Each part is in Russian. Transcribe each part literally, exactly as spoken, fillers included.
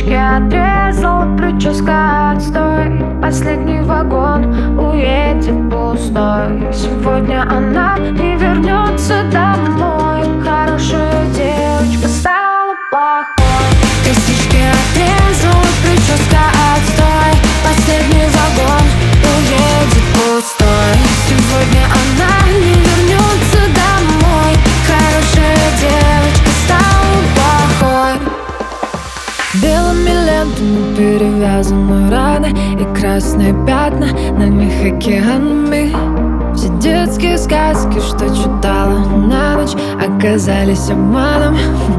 Косички отрезала, прическа отстой. Последний вагон уедет пустой. Сегодня она не вернется домой. Хорошая девочка стала плохой. Косички отрезала, прическа отстой. Последний вагон уедет пустой. Сегодня она не вернется домой. Хорошая девочка стала плохой. Белыми лентами перевязаны раны и красные пятна на них океанами. Все детские сказки, что читала на ночь, оказались обманом.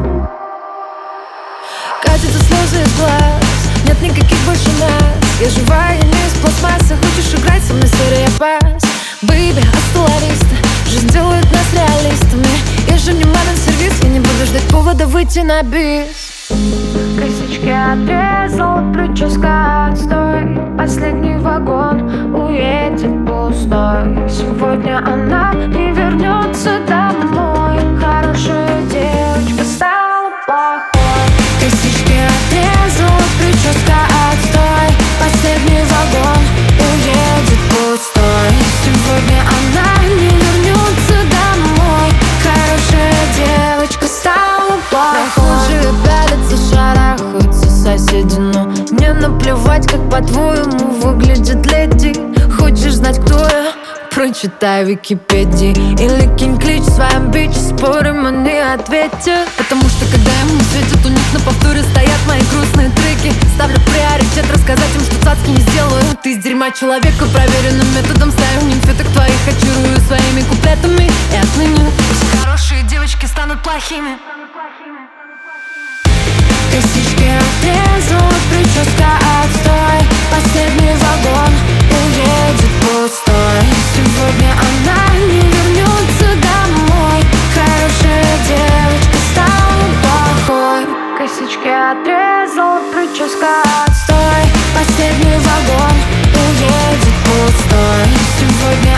Катятся слезы из глаз, нет никаких больше нас. Я живая, я не из пластмассы. Хочешь играть со мной, сори, я пас. Бэйби, астолариста, жизнь делает нас реалистами. Я же не мадам-сервис, я не буду ждать повода выйти на бис. Косички отрезала, прическа отстой. Последний вагон уедет пустой. Сегодня она не вернется домой. Хорошая девочка стала плохой. Косички отрезала, прическа отстой. Последний вагон уедет пустой. Сегодня она не вернется домой. Хорошая девочка стала плохой. Пялятся, шарахаются соседи, но мне наплевать, как по-твоему выглядит леди. Хочешь знать, кто я? Прочитай в Википедии или кинь клич своим бич. Спорим, они ответят. Потому что когда ему светит, у них на повторе стоят мои грустные треки. Ставлю приоритет рассказать им, что цацки не сделаю. Ты из дерьма человека проверенным методом. Ставим нимфеток твоих, очарую своими куплетами. И отныне все хорошие девочки станут плохими. Косички отрезала, прическа отстой. Последний вагон уедет пустой. Сегодня она не вернется домой. Хорошая девочка стала плохой. Косички отрезала, прическа отстой. Последний вагон уедет пустой. Сегодня